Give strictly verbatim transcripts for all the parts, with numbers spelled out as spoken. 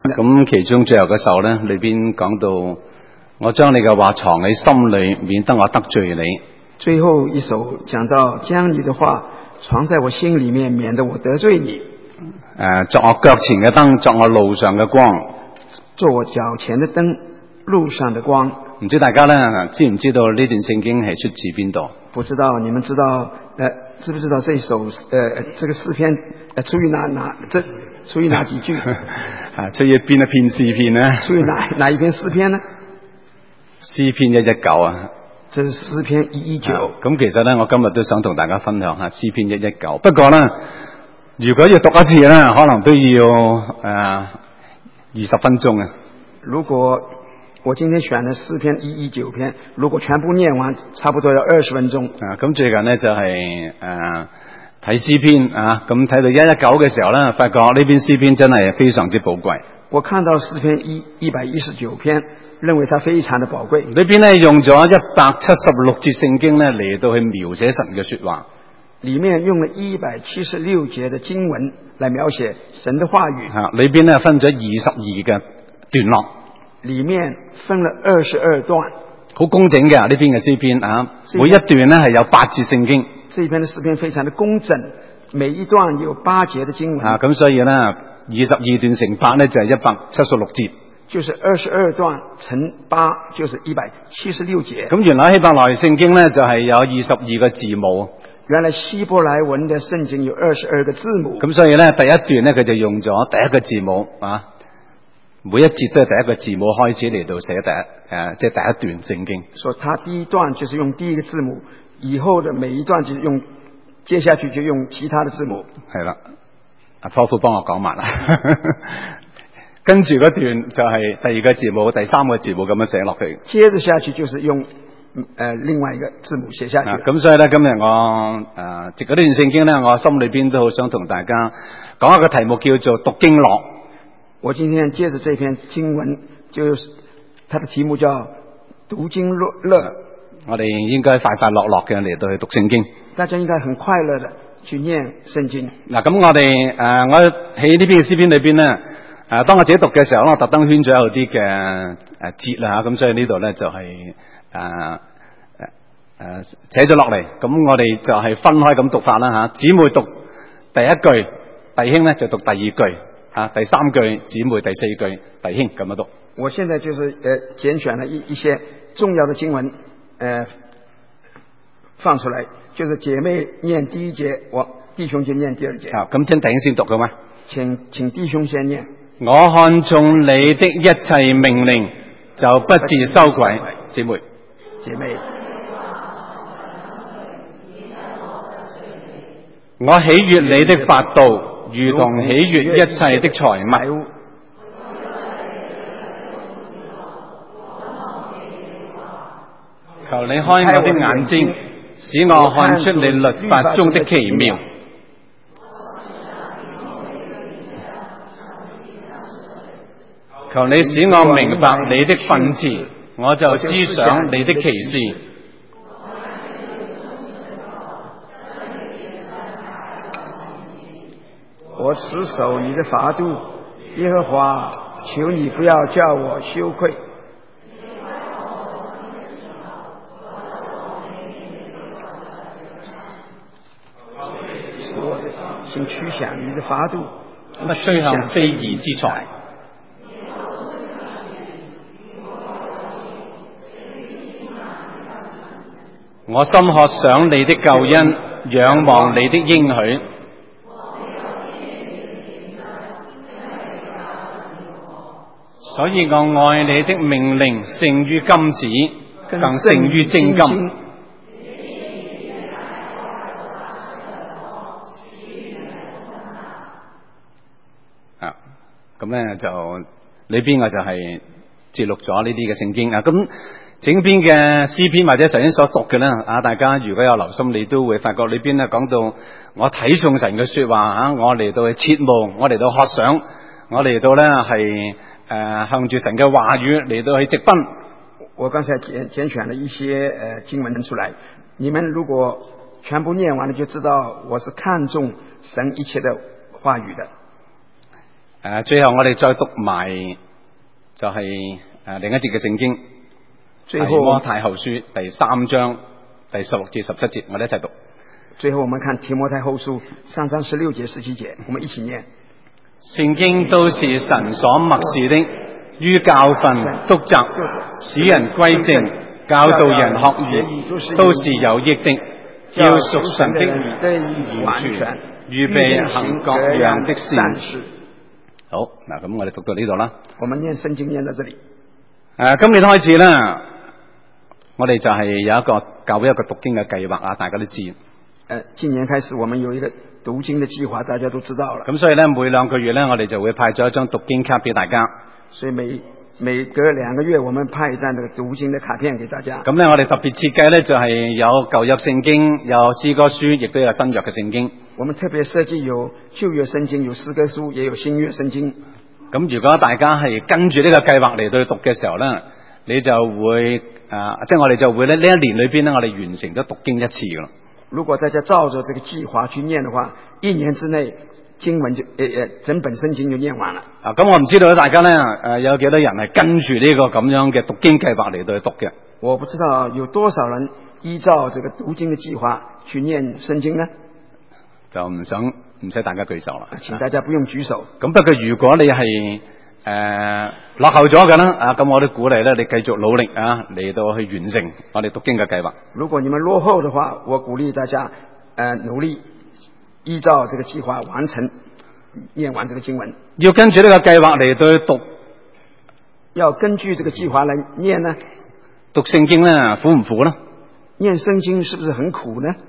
咁其中最後嘅首咧，裏邊講到我將你嘅話藏喺心裏，免得我得罪你。 最後一首講到將你的話藏在我心裏面，免得我得罪你。 誒，作我腳前嘅燈，作我路上嘅光。 做我腳前的燈，路上的光。 唔知大家咧知唔知道呢段聖經係出自邊度？ 不知道你們知道呃知不知道這首呃這個詩篇呃出於哪哪這出於哪幾句？ 啊，出於邊一篇詩篇呢？ 出於哪哪一篇詩篇呢？ 詩篇一一九啊。 這是詩篇一一九。 咁其實咧，我今日都想同大家分享下詩篇一一九。不過咧，如果要讀一次咧，可能都要誒二十分鐘啊。如果我今天選的詩篇一一九篇，如果全部念完，差不多要二十分鐘。 啊，咁最近呢，就係誒睇詩篇啊，咁睇到一一九嘅時候咧，發覺呢篇詩篇真係非常之寶貴。 我看到詩篇一一百一十九篇，認為它非常的寶貴。 裏邊咧用咗一百七十六節聖經咧嚟到去描寫神嘅說話。 裏面用了一百七十六節的經文來描寫神的話語。 啊，裏邊咧分咗二十二個段落。 裏面分了二十二段， 好工整嘅呢篇嘅詩篇啊，每一段咧係有八節聖經。 這篇的詩篇非常的工整，每一段有八節的經文。 啊，咁所以咧二十二段乘八咧就係一百七十六節。 就是二十二段乘八就是一百七十六節。 咁原來希伯來聖經咧就係有二十二個字母。 原來希伯來文的聖經有二十二個字母。 咁所以咧第一段咧佢就用咗第一個字母啊。每一節都係第一個字母開始嚟到寫第一誒，即係第一段聖經。 所以，他第一段就是用第一個字母，以後的每一段就用，接下去就用其他的字母。 係啦，阿พ่อ父幫我講埋啦。跟住嗰段就係第二個字母、第三個字母咁樣寫落去。 接着下去就是用誒、呃、另外一個字母寫下去。 咁、啊、所以咧，今日我誒藉嗰段聖經咧，我心裏邊都好想同大家講一個題目，叫做讀經樂。 我今天接着這篇經文，就是它的題目叫讀經樂。 我哋應該快快樂樂嘅嚟到去讀聖經。 大家應該很快樂的去念聖經。 嗱，咁我哋誒、呃，我喺呢篇嘅詩篇裏邊咧，誒、呃，當我自己讀嘅時候咧，我特登圈咗有啲嘅誒節啦吓，咁所以呢度咧就係誒誒誒寫咗落嚟。咁我哋就係分開咁讀法啦吓，姊妹讀第一句，弟兄咧就讀第二句。啊，第三句姊妹，第四句弟兄咁樣讀。 我現在就是呃揀選了一一些重要的經文，呃放出來，就是姐妹念第一節，我弟兄就念第二節。 啊，咁請弟兄先讀嘅咩？ 請請弟兄先念。 我看中你的一切命令，就不致羞愧。姊妹， 姐妹， 我喜悅你的法度，如同喜悅一切的財物。求你開我的眼睛，使我看出你律法中的奇妙。求你使我明白你的訓詞，我就思想你的奇事。 我持守你的法度，耶和華，求你不要叫我羞愧。使我的心趨向你的法度， 不趨向非義之財。我心渴想你的救恩，仰望你的應許。所以我愛你的命令勝於金子，更勝於精金。啊，咁咧就裏邊我就係節錄咗呢啲嘅聖經啊。咁整篇嘅詩篇或者頭先所讀嘅咧啊，大家如果有留心，你都會發覺裏邊咧講到我睇重神嘅說話啊，我嚟到去切慕，我嚟到渴想，我嚟到咧係。誒、呃，向住神嘅話語嚟到去直奔。 我剛才揀揀選了一些誒、呃、經文出來，你們如果全部念完了，就知道我是看重神一切的話語的。 誒，最後我哋再讀埋就係誒另一節嘅聖經， 最後提摩太後書第三章第十六至十七節，我哋一齊讀。 最後我們看提摩太後書三章十六節十七節，我們一起念。 聖經都是神所默示的，於教訓、督責、使人歸正、教導人學義，都是有益的，叫屬神的人得以完全，預備行各樣的善事。好，嗱，咁我哋讀到呢度啦。 我們念聖經念到這裡。誒、 呃，今年開始咧，我哋就係有一個教會一個讀經嘅計劃啊，大家都知。誒、 呃，今年開始我們有一個讀經嘅計劃，大家都知道了。 咁所以咧，每兩個月咧，我哋就會派咗一張讀經卡俾大家。 所以每每隔兩個月，我們派一張這個讀經的卡片給大家。 咁咧，我哋特別設計咧，就係有舊約聖經，有詩歌書，亦都有新約嘅聖經。 我們特別設計有舊約聖經，有詩歌書，也有新約聖經。 咁如果大家係跟住呢個計劃嚟到讀嘅時候咧，你就會啊，即係我哋就會咧呢一年裏邊咧，我哋完成咗讀經一次噶啦。 如果大家照着這個計劃去念的話，一年之內經文就誒誒整本聖經就念完了。啊， 咁我唔知道大家咧誒有幾多人係跟住呢個咁樣嘅讀經計劃嚟到去讀嘅。 我不知道有多少人依照這個讀經嘅計劃去念聖經呢？ 就唔想唔使大家舉手啦， 請大家不用舉手。 咁不過如果你係誒、呃、落後咗嘅啦，啊咁我都鼓勵咧你繼續努力啊嚟到去完成我哋讀經嘅計劃。 如果你們落後的話，我鼓勵大家誒、呃、努力依照這個計劃完成念完這個經文。 要跟住呢個計劃嚟到去讀， 要根據這個計劃來念呢？ 讀聖經咧苦唔苦呢？ 念聖經是不是很苦呢？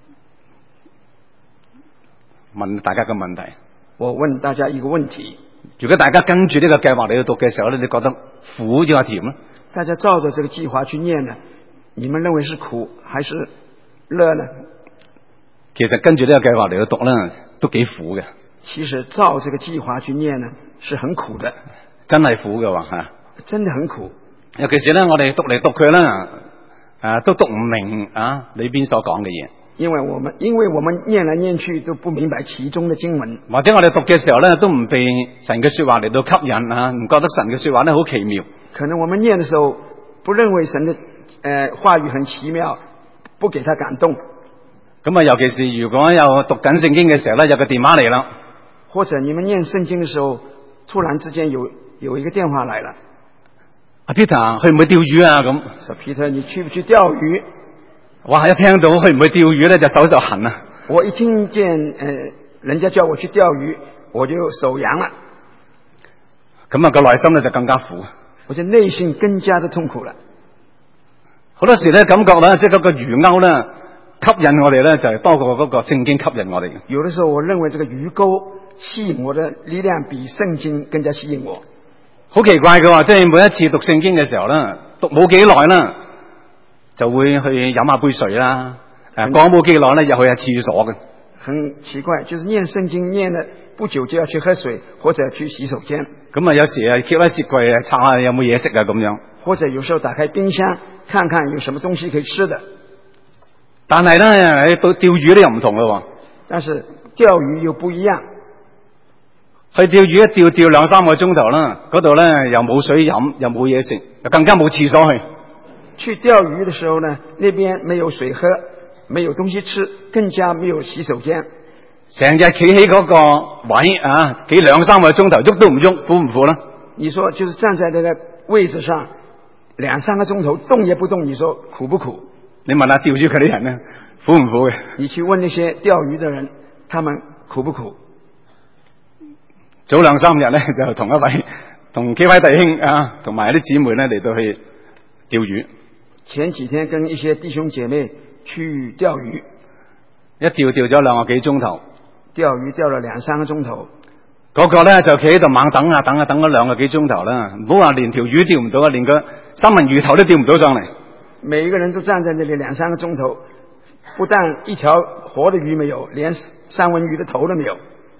問大家個問題， 我問大家一個問題： 如果大家跟住呢個計劃嚟到讀嘅時候咧，你覺得苦定係甜呢？ 大家照着這個計劃去念呢，你們認為是苦還是樂呢？ 其實跟住呢個計劃嚟到讀咧，都幾苦嘅。 其實照這個計劃去念呢，是很苦的， 真係苦嘅話吓， 真的很苦。 尤其是咧，我哋讀嚟讀去咧，誒、啊，都讀唔明啊裏邊所講嘅嘢。 因為我們因為我們念來念去都不明白其中的經文， 或者我哋讀嘅時候咧，都唔被神嘅說話嚟到吸引啊，唔覺得神嘅說話咧好奇妙。 可能我們念的時候不認為神的誒、呃、話語很奇妙，不給他感動。 咁啊，尤其是如果有讀緊聖經嘅時候咧，有個電話嚟啦， 或者你們念聖經嘅時候，突然之間有有一個電話來了， 阿 Peter 去唔去釣魚啊？咁， 說 Peter 你去不去釣魚？ 哇！一聽到去唔去釣魚咧，就手就痕啦。 我一聽見誒、呃，人家叫我去釣魚，我就手癢了。 咁啊，個內心咧就更加苦。 我就內心更加的痛苦了。 好多時咧，感覺咧，即係嗰個魚鈎咧，吸引我哋咧，就係多過嗰個聖經吸引我哋。 有的時候，我認為這個魚鈎吸引我的力量比聖經更加吸引我。 好奇怪嘅話，即係每一次讀聖經嘅時候咧，讀冇幾耐啦，就會去飲下杯水啦。誒，講冇幾耐咧，又去下廁所嘅。 很奇怪，就是念聖經念了不久就要去喝水，或者去洗手間。 咁啊，有時啊，揭開雪櫃啊，查下有冇嘢食啊，咁樣。 或者有時候打開冰箱，看看有什麼東西可以吃的。 但係咧，到釣魚咧又唔同咯。 但是釣魚又不一樣。 去釣魚一釣釣兩三個鐘頭啦，嗰度咧又冇水飲，又冇嘢食，又更加冇廁所去。 去釣魚的時候呢，那邊沒有水喝，沒有東西吃，更加沒有洗手間。 成日企喺嗰個位啊，企兩三個鐘頭，喐都唔喐，苦唔苦呢？ 你說就是站在這個位置上兩三個鐘頭動也不動，你說苦不苦？ 你問下釣魚嗰啲人呢，苦唔苦嘅？ 你去問那些釣魚的人，他們苦不苦？ 早兩三日咧，就同一位同幾位弟兄啊，同埋啲姊妹咧嚟到去釣魚。 前幾天跟一些弟兄姐妹去釣魚， 一釣釣咗兩個幾鐘頭， 釣魚釣了兩三個鐘頭。 嗰個咧就企喺度猛等啊等啊等咗兩個幾鐘頭啦，唔好話連條魚釣唔到啊，連個三文魚頭都釣唔到上嚟。 每一個人都站在那裏兩三個鐘頭，不但一條活的魚沒有，連三文魚的頭都沒有。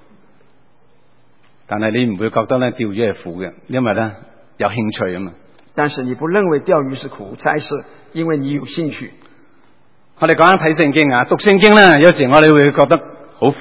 但係你唔會覺得咧釣魚係苦嘅，因為咧有興趣啊嘛。 但是你不認為釣魚是苦，才是因為你有興趣。 我哋講緊睇聖經啊，讀聖經咧，有時我哋會覺得好苦。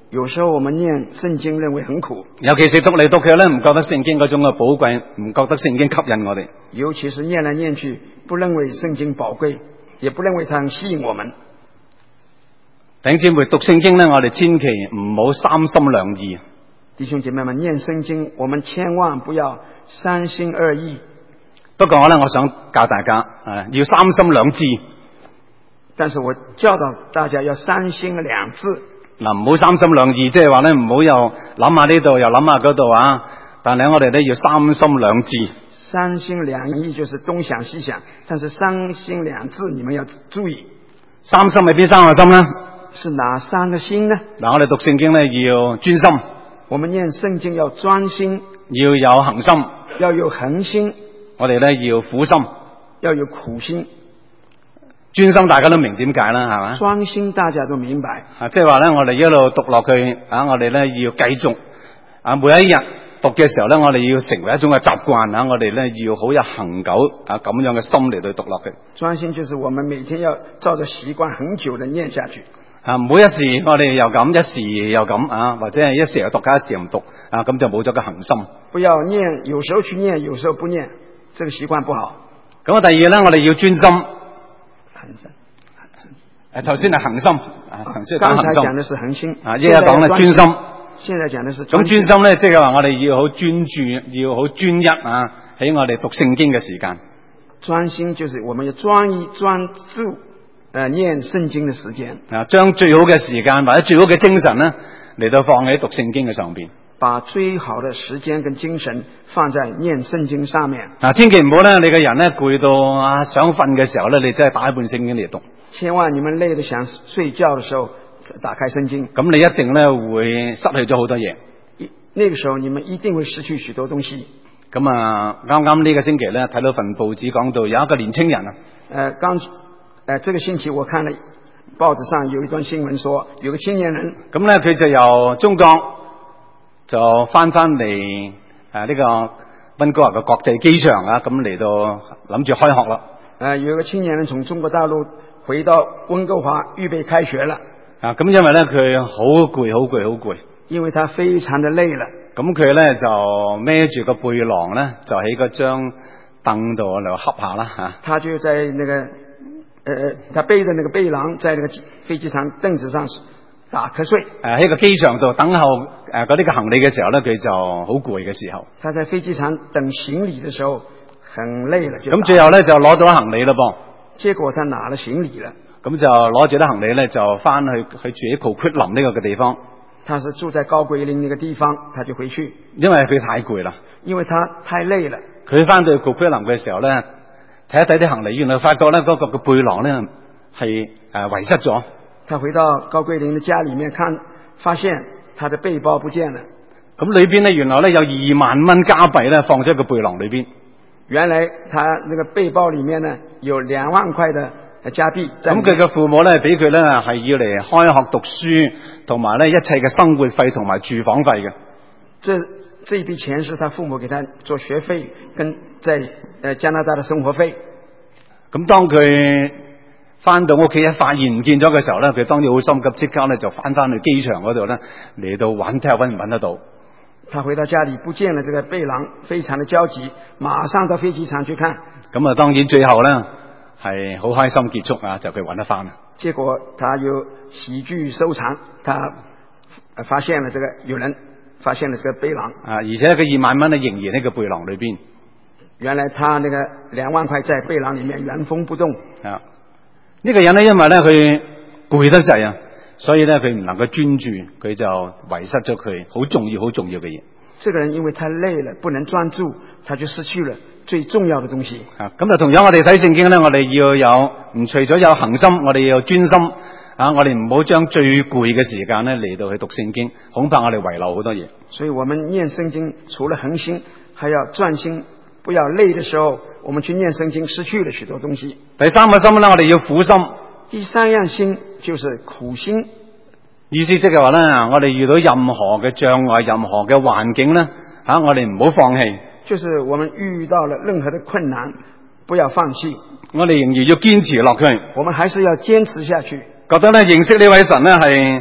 有時候我們念聖經認為很苦， 尤其是讀嚟讀去咧，唔覺得聖經嗰種嘅寶貴，唔覺得聖經吸引我哋。 尤其是念來念去，不認為聖經寶貴，也不認為它很吸引我們。 弟兄姊妹，讀聖經咧，我哋千祈唔好三心兩意。 弟兄姐妹們，念聖經，我們千萬不要三心二意。 不過咧，我想教大家啊，要三心兩智。 但是我教導大家要三心兩智。 嗱，唔好三心兩意，即係話咧，唔好又諗下呢度，又諗下嗰度啊。但係我哋咧要三心兩智。 三心兩意就是東想西想，但是三心兩智你們要注意。三心係邊三個心呢？是哪三個心呢？ 嗱，我哋讀聖經咧要專心， 我們念聖經要專心， 要有恒心， 要有恒心。 我哋咧要苦心， 要有苦心。 專心大家都明點解啦，係嘛？ 專心大家都明白。 啊，即係話咧，我哋一路讀落去啊，我哋咧要繼續啊，每一日讀嘅時候咧，我哋要成為一種嘅習慣啊，我哋咧要好有恒久啊咁樣嘅心嚟到讀落去。 專心就是我們每天要照着習慣很久地念下去。 啊，唔好一時我哋又咁，一時又咁啊，或者係一時又讀，一時又唔讀啊，咁就冇咗個恒心。 不要念，有時候去念，有時候不念，這個習慣不好。 咁啊，第二咧，我哋要專心。 恒心。 誒，頭先係恒心啊，頭先剛講恒心。 才講的是恒心。 啊，依家講咧專心。 現在講的是。 咁專心咧，即係話我哋要好專注，要好專一啊，喺我哋讀聖經嘅時間。 專心就是我們要專一專注，誒、呃，念聖經嘅時間。 啊，將最好嘅時間或者最好嘅精神咧，嚟到放喺讀聖經嘅上邊。 把最好的時間跟精神放在念聖經上面。 啊，千祈唔好咧，你個人咧攰到啊想瞓嘅時候咧，你真係打一本聖經嚟讀。 千萬你們累得想睡覺的時候，打開聖經。 咁你一定咧會失去咗好多嘢。 那個時候你們一定會失去許多東西。 咁啊，啱啱呢個星期咧睇到份報紙講到有一個年青人啊。 誒、呃，剛誒、呃，這個星期我看了報紙上有一段新聞說，有個青年人。 咁咧佢就由中國就翻翻嚟誒呢個溫哥華嘅國際機場啊，咁嚟到諗住開學啦。 誒、呃，有一個青年人從中國大陸回到溫哥華，預備開學了。 啊，咁因為咧佢好攰，好攰，好攰。 因為他非常的累了。 咁佢咧就孭住個背囊咧，就喺嗰張凳度嚟恰下啦吓。 他就在那個，呃，他背着那個背囊，在那個飛機場凳子上打瞌睡。 誒喺個機場度等候誒嗰啲嘅行李嘅時候咧，佢就好攰嘅時候。 他在飛機場等行李嘅時候很累了。 咁最後咧就攞到行李啦噃。 結果他拿了行李了。 咁就攞住啲行李咧，就翻去去住喺 Coquitlam 呢個嘅地方。 他是住在高桂林那個地方，他就回去。 因為佢太攰啦。 因為他太累了。 佢翻到 Coquitlam 嘅時候咧，睇一睇啲行李，原來發覺咧嗰個嘅背囊咧係誒遺失咗。 他回到高桂林的家裏面看，發現他的背包不見了。 咁裏邊咧原來咧有二萬蚊加幣咧放咗喺個背囊裏邊。 原來他那個背包裏面呢有兩萬塊的加幣。 咁佢嘅父母咧俾佢咧係要嚟開學讀書，同埋咧一切嘅生活費同埋住房費嘅。 這這一筆錢是他父母給他做學費，跟在誒加拿大的生活費。 咁當佢翻到屋企一發現唔見咗嘅時候咧，佢當然好心急，即刻咧就翻翻去機場嗰度咧嚟到揾睇下揾唔揾得到。 他回到家裏不見了這個背囊，非常的焦急，馬上到飛機場去看。 咁啊，當然最後咧係好開心結束啊，就佢揾得翻啦。 結果他又喜劇收場，他發現了這個有人發現了這個背囊啊，而且個二萬蚊咧仍然喺個背囊裏邊。 原來他那個兩萬塊在背囊裏面原封不動。 啊，呢個人咧因為咧佢攰得滯啊，所以咧佢唔能夠專注，佢就遺失咗佢好重要好重要嘅嘢。 這個人因為太累了，不能專注，他就失去了最重要的東西。 啊，咁就同樣我哋睇聖經咧，我哋要有唔除咗有恒心，我哋要有專心啊！我哋唔好將最攰嘅時間咧嚟到去讀聖經，恐怕我哋遺漏好多嘢。 所以我們念聖經除了恒心，還要專心，不要累的時候，我們去念聖經失去了許多東西。 第三個心咧，我哋要苦心。 第三樣心就是苦心。 意思即係話咧，我哋遇到任何嘅障礙、任何嘅環境咧，吓、啊、我哋唔好放棄。 就是我們遇到了任何的困難，不要放棄。 我哋仍然要堅持落去。 我們還是要堅持下去。 覺得咧認識呢位神咧係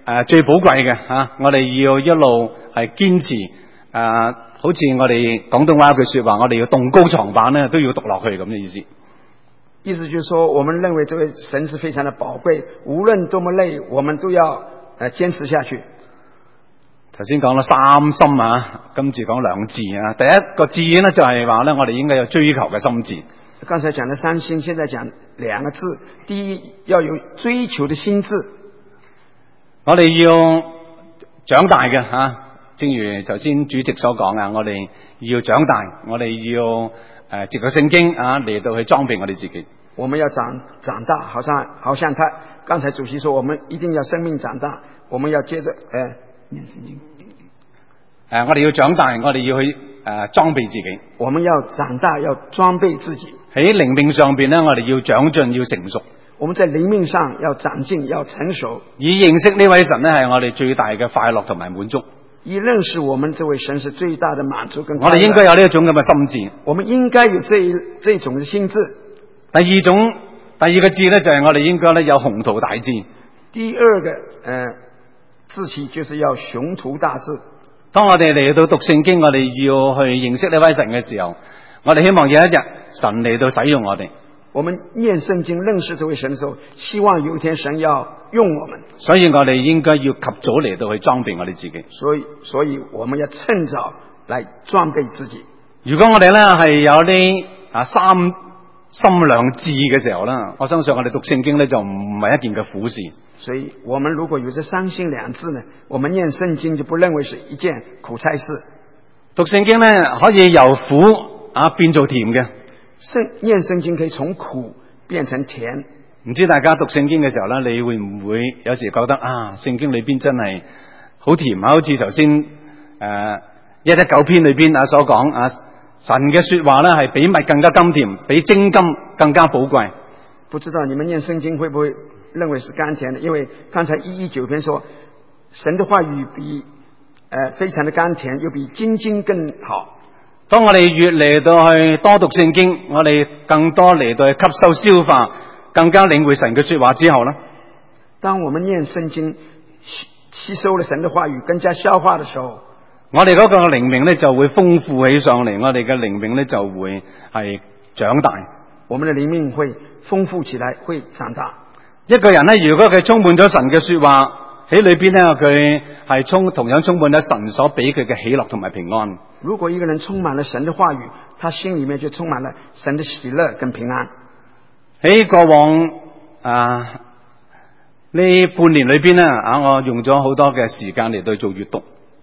誒最寶貴嘅嚇，我哋要一路係堅持誒、啊，好似我哋廣東話一句説話，我哋要動高床板咧，都要讀落去咁嘅意思。 意思就是說，我們認為這位神是非常的寶貴，無論多麼累，我們都要誒堅持下去。 頭先講咗三心啊，跟住講兩志啊。第一個志咧就係話咧，我哋應該有追求嘅心志。 剛才講的三心，現在講兩個字。第一，要有追求的心志。 我哋要長大嘅吓、啊，正如頭先主席所講啊，我哋要長大，我哋要誒藉個聖經啊嚟到去裝備我哋自己。 我們要長長大，好像好像他剛才主席說，我們一定要生命長大，我們要接着誒念聖經。 誒，我哋要長大，我哋要去誒裝備自己。 我們要長大，要裝備自己。 喺靈命上邊咧，我哋要長進，要成熟。 我們在靈命上要長進，要成熟。 以認識呢位神咧，係我哋最大嘅快樂同埋滿足。 以認識我們這位神是最大的滿足跟快樂。 我哋應該有呢一種咁嘅心志。 我們應該有這一這一種嘅心志。 第二種，第二個志咧，就係我哋應該咧有宏圖大志。 第二個誒、呃、志氣就是要雄圖大志。 當我哋嚟到讀聖經，我哋要去認識呢位神嘅時候，我哋希望有一日神嚟到使用我哋。 我們念聖經認識這位神的時候，希望有一天神要用我們。 所以我哋應該要及早嚟到去裝備我哋自己。 所以，所以我們要趁早來裝備自己。 如果我哋咧係有啲啊三心兩志嘅時候啦，我相信我哋讀聖經咧就唔係一件嘅苦事。 所以我們如果有這三心兩志呢，我們念聖經就不認為是一件苦差事。 讀聖經咧可以由苦啊變做甜嘅。 聖念聖經可以從苦變成甜。 唔知大家讀聖經嘅時候咧，你會唔會有時覺得啊，聖經裏邊真係好甜啊？好似頭先誒一一九篇裏邊啊所講啊，神嘅說話咧係比蜜更加甘甜，比精金更加寶貴。 不知道你們念聖經會不會認為是甘甜的？因為剛才一一九篇說，神的話語比誒、呃、非常的甘甜，又比精金更好。 當我哋越嚟到去多讀聖經，我哋更多嚟到去吸收消化，更加領會神嘅說話之後呢， 當我們念聖經吸吸收了神的話語，更加消化的時候， 我哋嗰個靈命咧就會豐富起上嚟，我哋嘅靈命咧就會係長大。 我們的靈命會豐富起來，會長大。 一個人咧，如果佢充滿咗神嘅說話喺裏邊咧，佢係充同樣充滿咗神所俾佢嘅喜樂同埋平安。 如果一個人充滿了神的話語，他心裏面就充滿了神的喜樂跟平安。 喺過往啊呢半年裏邊咧啊，我用咗好多嘅時間嚟到做閱讀。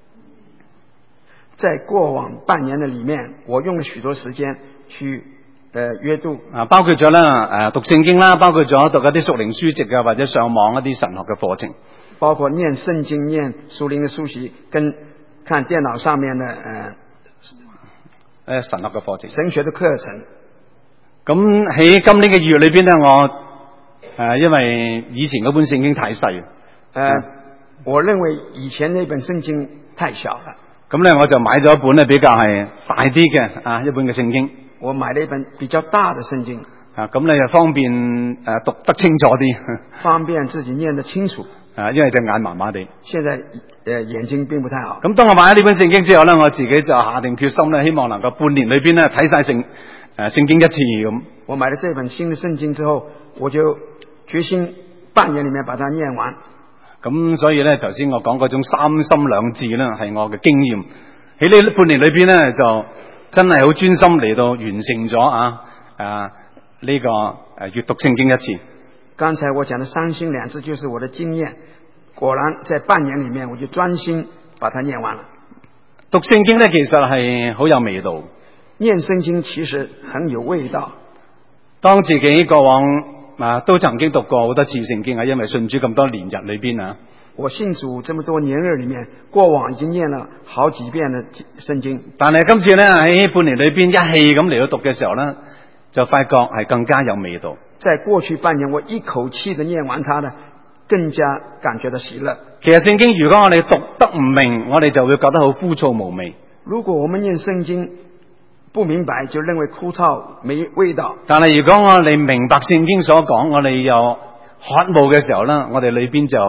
在過往半年的裏面，我用了許多時間去誒閱讀啊，包括咗啦誒讀聖經啦，包括咗讀一啲屬靈書籍啊，或者上網一啲神學嘅課程， 包括念聖經、念屬靈嘅書籍，跟看電腦上面嘅誒。 誒，神學嘅課程， 神學嘅課程。 咁喺今年嘅二月裏邊咧，我誒、呃、因為以前嗰本聖經太細，誒、 呃嗯，我認為以前那本聖經太小啦。 咁咧，我就買咗一本咧比較係大啲嘅啊，一本嘅聖經。 我買了一本比較大的聖經。 啊，咁咧就方便誒、呃、讀得清楚啲。 方便自己念得清楚。 啊，因為隻眼麻麻地。 現在誒、呃、眼睛並不太好。 咁當我買咗呢本聖經之後咧，我自己就下定決心咧，希望能夠半年裏邊咧睇晒聖誒聖經一次咁。 我買了這本新的聖經之後，我就決心半年裏面把它念完。 咁所以咧，頭先我講嗰種三心兩志咧，係我嘅經驗。喺呢半年裏邊咧，就真係好專心嚟到完成咗啊啊呢、這個誒閱讀聖經一次。 剛才我講的三心兩志就是我的經驗，果然在半年裏面我就專心把它念完了。 讀聖經咧，其實係好有味道。 念聖經其實很有味道。 當自己過往啊都曾經讀過好多次聖經啊，因為信主咁多年日裏邊啊，我信主這麼多年日裏面，過往已經念了好幾遍的聖經。 但係今次咧喺半年裏邊一氣咁嚟到讀嘅時候咧，就發覺係更加有味道。 在過去半年，我一口氣的念完它呢，更加感覺到喜樂。 其實聖經如果我哋讀得唔明，我哋就會覺得好枯燥無味。 如果我們念聖經不明白，就認為枯燥沒味道。 但係如果我哋明白聖經所講，我哋有渴慕嘅時候呢，我哋裏邊就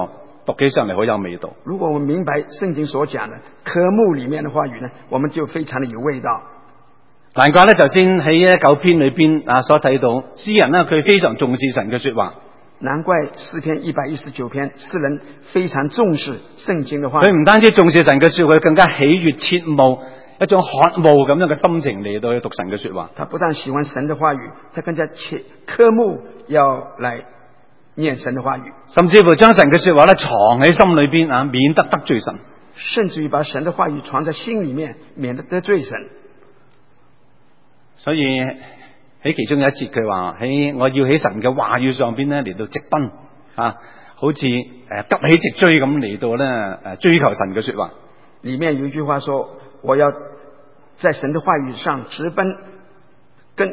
讀起上嚟好有味道。 如果我們明白聖經所講的科目裏面的話語呢，我們就非常的有味道。 難怪咧，就先喺呢九篇裏邊啊所睇到詩人呢，佢非常重視神嘅說話。 難怪詩篇一百一十九篇，詩人非常重視聖經的話。 佢唔單止重視神嘅說話，佢更加喜悅切慕一種渴慕咁樣嘅心情嚟到去讀神嘅說話。 他不但喜歡神的話語，他更加切科目要來念神的話語， 甚至乎將神嘅說話咧藏喺心裏邊啊，免得得罪神。 甚至於把神的話語藏在心裏面，免得得罪神。 所以喺其中有一節佢話，喺我要喺神嘅話語上邊咧嚟到直奔啊，好似誒急起直追咁嚟到咧誒追求神嘅說話。 裏面有一句話說，我要在神的話語上直奔，跟誒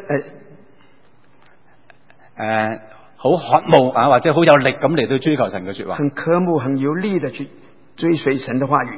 誒好渴慕啊，或者好有力咁嚟到追求神嘅說話。 很科目、很有力的去追隨神的話語。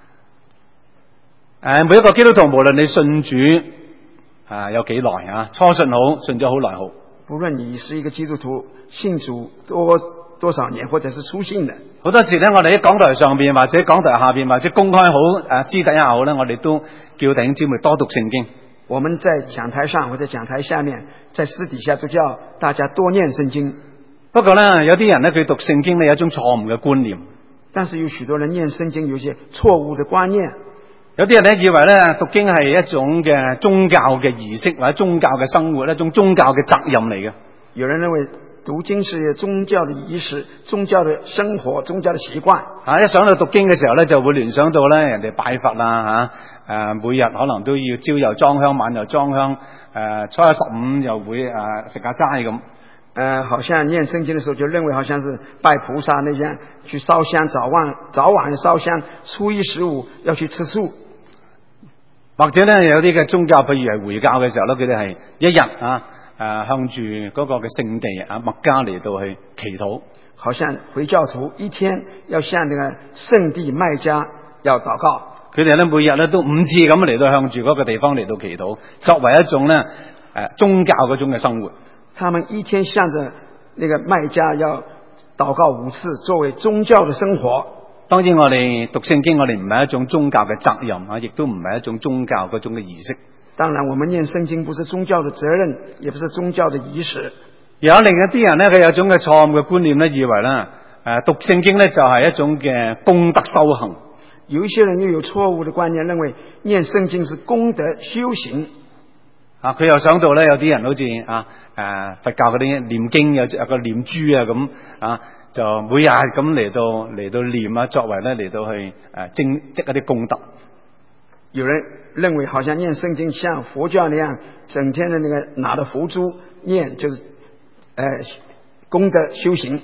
誒，每一個基督徒，無論你信主啊有幾耐啊，初信好，信咗好耐好， 無論你是一個基督徒，信主多多少年，或者是初信的， 好多時咧，我哋喺講台上邊，或者講台下邊，或者公開好誒私底下好咧，我哋都叫弟兄姊妹多讀聖經。 我們在講台上或者講台下面，在私底下都叫大家多念聖經。 不過咧，有啲人咧，佢讀聖經咧有一種錯誤嘅觀念。 但是有許多人念聖經有一些錯誤的觀念。 有啲人咧以為咧讀經係一種嘅宗教嘅儀式或者宗教嘅生活，一種宗教嘅責任嚟嘅。 有人認為讀經是宗教的儀式、宗教的生活、宗教的習慣。 啊，一想到讀經嘅時候咧，就會聯想到咧人哋拜佛啦吓，誒、啊、每日可能都要朝又裝香，晚又裝香，誒、啊、初一十五又會誒食下齋咁。 呃，好像念聖經的時候就認為好像是拜菩薩那樣，去燒香，早晚早晚燒香，初一十五要去吃素。 或者咧有啲嘅宗教，譬如係回教嘅時候咧，佢哋係一日啊誒向住嗰個嘅聖地啊麥加嚟到去祈禱。 好像回教徒一天要向那個聖地麥加要禱告。佢哋咧每日咧都五次咁嚟到向住嗰個地方嚟到祈禱，作為一種咧誒、呃、宗教嗰種嘅生活。他們一天向着那個麥加要禱告五次，作為宗教的生活。當然我哋讀聖經，我哋唔係一種宗教嘅責任啊，亦都唔係一種宗教嗰種嘅儀式。當然我們念聖經不是宗教的責任，也不是宗教的儀式。有另一啲人咧，佢有一種嘅錯誤嘅觀念咧，以為咧誒讀聖經咧就係一種嘅功德修行。有一些人又有錯誤的觀念，認為念聖經是功德修行。啊，佢又想到咧，有啲人好似啊誒佛教嗰啲念經有有個念珠啊咁啊，就每日咁嚟到嚟到念啊，作為咧嚟到去誒積積一啲功德。有人認為好像念聖經像佛教那樣，整天的那個拿着佛珠念，就是誒、呃、功德修行。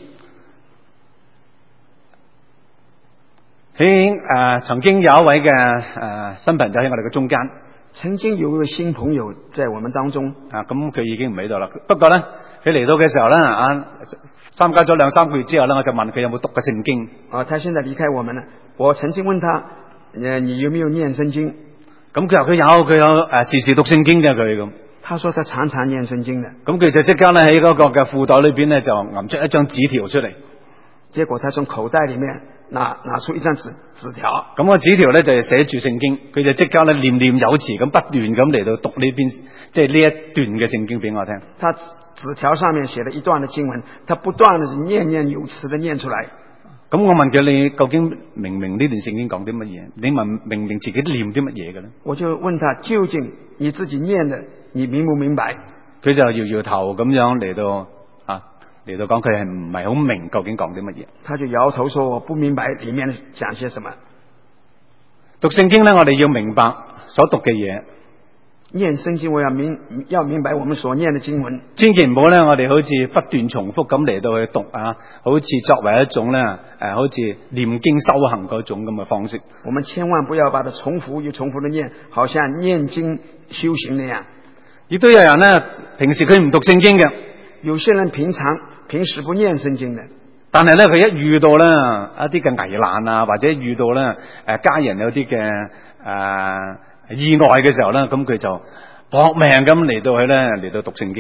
喺誒、呃、曾經有一位嘅誒、呃、新朋友喺我哋嘅中間。曾經有一位新朋友在我們當中啊，咁佢已經唔喺度啦。不過咧，佢嚟到嘅時候咧，啊，參加咗兩三個月之後咧，我就問佢有冇讀過聖經。啊，他現在離開我們了。我曾經問他，誒，你有沒有念聖經？咁佢話佢有，佢有誒時時讀聖經嘅佢咁。他說他常常念聖經嘅。咁佢就即刻咧喺嗰個嘅褲袋裏邊咧就揞出一張紙條出嚟。結果他從口袋裏面拿拿出一張紙紙條，咁個紙條咧就係寫住聖經，佢就即刻咧念念有詞咁不斷咁嚟到讀呢邊，即係呢一段嘅聖經俾我聽。他紙條上面寫了一段嘅經文，他不斷地念念有詞地念出來。咁我問佢，你究竟明唔明呢段聖經講啲乜嘢？你問明唔明自己念啲乜嘢嘅咧？我就問他，究竟你自己念的，你明唔明白？佢就搖搖頭咁樣嚟到啊。嚟到講佢係唔係好明究竟講啲乜嘢？他就搖頭說我不明白裏面講些什麼。讀聖經咧，我哋要明白所讀嘅嘢。念聖經我要明要明白我們所念嘅經文。千祈唔好咧，我哋好似不斷重複咁嚟到去讀啊，好似作為一種咧誒、啊，好似念經修行嗰種咁嘅方式。我們千萬不要把它重複又重複地念，好像念經修行那樣。亦都有人咧，平時佢唔讀聖經嘅。有些人平常平時不念聖經的，但係咧佢一遇到咧一啲嘅危難啊，或者遇到咧誒家人有啲嘅誒意外嘅時候咧，咁佢就搏命咁嚟到去咧嚟到讀聖經。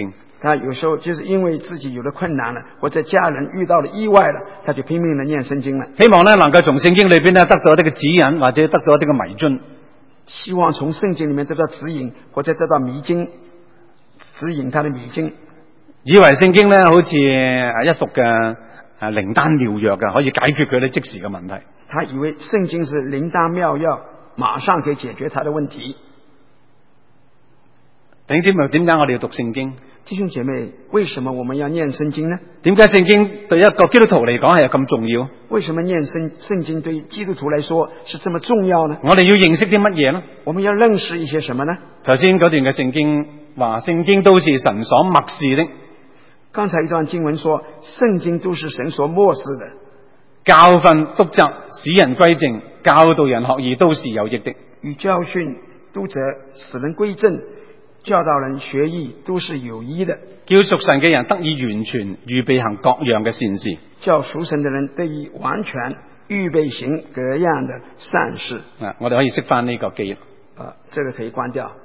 他有時候就是因為自己有了困難了，或者家人遇到了意外了，他就拼命地念聖經了。 希望呢能夠從聖經裏邊呢得到一啲嘅指引，或者得到一啲嘅迷津。 希望從聖經裏面得到指引，或者得到迷津，指引他的迷津。 以為聖經呢好似一幅嘅誒靈丹妙藥嘅，可以解決佢啲即時嘅問題。 他以為聖經是靈丹妙藥，馬上可以解決他的問題。 弟兄姊妹，點解我哋要讀聖經？ 弟兄姐妹，為什麼我們要念聖經呢？ 點解聖經對一個基督徒嚟講係咁重要？ 為什麼念聖聖經對基督徒來說是這麼重要呢？ 我哋要認識啲乜嘢呢？ 我們要認識一些什麼呢？ 頭先嗰段嘅聖經話，聖經都是神所默示的。 剛才一段經文說，聖經都是神所默示的， 教訓、督責、使人歸正、教導人學義，都是有益的。 與教訓、督責、使人歸正、教導人學義，都是有益的。 叫屬神嘅人得以完全，預備行各樣嘅善事。 叫屬神嘅人得以完全，預備行各樣嘅善事。 啊，我哋可以熄翻呢個機。 啊，這個可以關掉。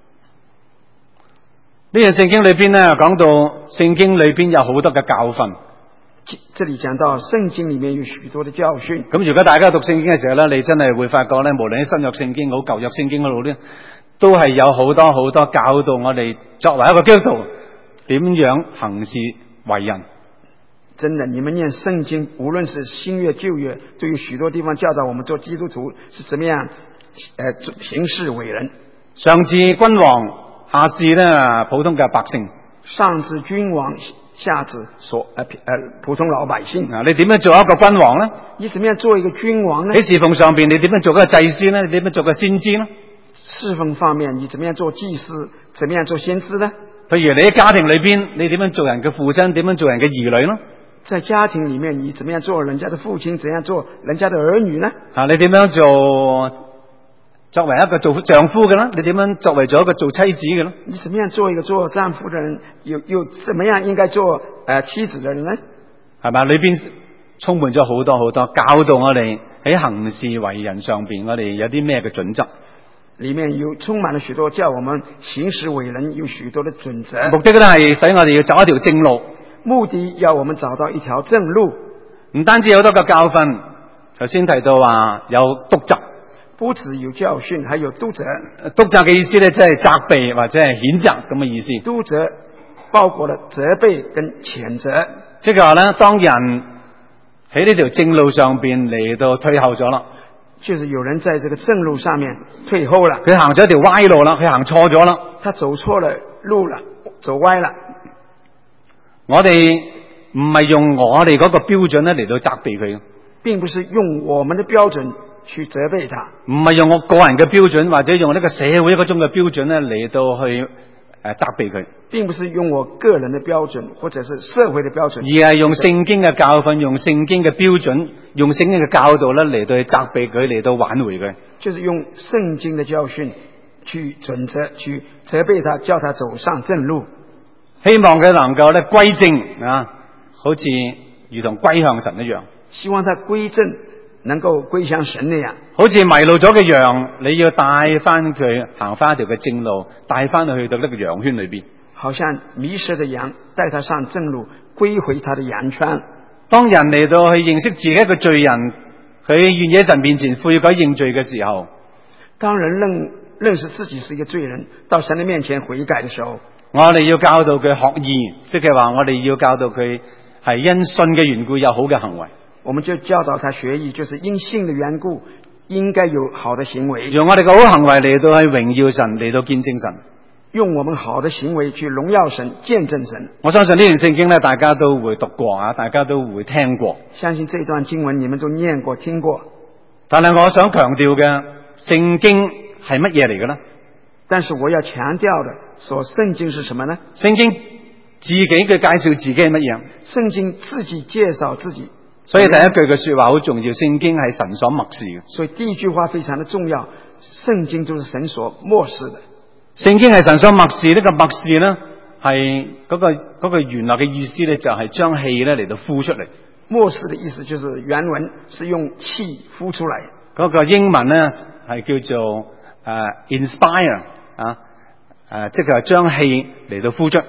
呢個聖經裏邊呢，講到聖經裏邊有好多嘅教訓。 這裏講到聖經裏面有許多的教訓。 咁如果大家讀聖經嘅時候咧，你真係會發覺咧，無論喺新約聖經好舊約聖經嗰度咧，都係有好多好多教導我哋作為一個基督徒點樣行事為人。 真的，你們念聖經，無論是新約舊約，都有許多地方教導我們做基督徒是怎麼樣，呃，行事為人。 上至君王，下至呢普通嘅百姓。 上至君王，下至所呃呃普通老百姓。 啊，你點樣做一個君王呢？ 你怎麼樣做一個君王呢？ 喺侍奉上邊，你點樣做一個祭司呢？你點樣做個先知呢？ 侍奉方面，你怎麼樣做祭司？怎麼樣做先知呢？ 譬如你喺家庭裏邊，你點樣做人嘅父親？點樣做人嘅兒女呢？ 在家庭裏面，你怎麼樣做人家的父親？怎樣做人家的兒女呢？ 啊，你點樣做作為一個做丈夫嘅呢？你點樣作為咗一個做妻子嘅呢？ 你怎麼樣做一個做丈夫的人？又又怎麼樣應該做呃妻子的人呢？係咪？ 裏邊充滿咗好多好多教導我哋喺行事為人上邊，我哋有啲咩嘅準則？ 裏面有充滿了許多叫我們行事為人有許多的準則。 目的都係使我哋要走一條正路。 目的要我們找到一條正路。 唔單止有好多個教訓，頭先提到話有督責。 不止有教訓，還有督責。 督責嘅意思咧，即係責備或者係譴責咁嘅意思。 督責包括了責備跟譴責。 即係話咧，當人喺呢條正路上邊嚟到退後咗啦， 就是有人在這個正路上面退後了， 佢行咗一條歪路啦，佢行錯咗啦， 他走錯了路了，走歪了。 我哋唔係用我哋嗰個標準咧嚟到責備佢， 並不是用我們的標準去責備他， 唔係用我個人嘅標準或者用呢個社會嗰種嘅標準咧嚟到去誒責備佢， 並不是用我個人的標準或者是社會的標準， 而係用聖經嘅教訓，用聖經嘅標準，用聖經嘅教導咧嚟到去責備佢，嚟到挽回佢， 就是用聖經的教訓去準則去責備他，叫他走上正路。 希望佢能夠咧歸正啊，好似如同歸向神一樣。 希望他歸正，能夠歸向神那樣。 好似迷路咗嘅羊，你要帶翻佢行翻一條嘅正路，帶翻佢去到呢個羊圈裏邊。 好像迷失的羊，帶他上正路，歸回他的羊圈。 當人嚟到去認識自己一個罪人，佢願意喺神面前悔改認罪嘅時候， 當人認認識自己是一個罪人，到神的面前悔改的時候， 我哋要教導佢學義，即係話我哋要教導佢係因信嘅緣故有好嘅行為。 我們就教導他學義，就是因信的緣故應該有好的行為， 用我哋嘅好行為嚟到去榮耀神，嚟到見證神， 用我們好的行為去榮耀神、見證神。 我相信呢段聖經咧，大家都會讀過啊，大家都會聽過。 相信這段經文你們都念過、聽過。 但係我想強調嘅，聖經係乜嘢嚟嘅呢？ 但是我要強調的，說聖經是什麼呢？ 聖經自己嘅介紹自己係乜嘢？ 聖經自己介紹自己。 所以第一句嘅說話好重要，聖經係神所默示嘅。 所以第一句話非常的重要，聖經就是神所默示的。 聖經係神所默示，呢個默示呢係嗰個嗰個原來嘅意思呢，就係將氣呢嚟到呼出嚟。 默示的意思就是原文是用氣呼出來。 嗰個英文呢係叫做誒 inspire 啊誒，即係將氣嚟到呼出。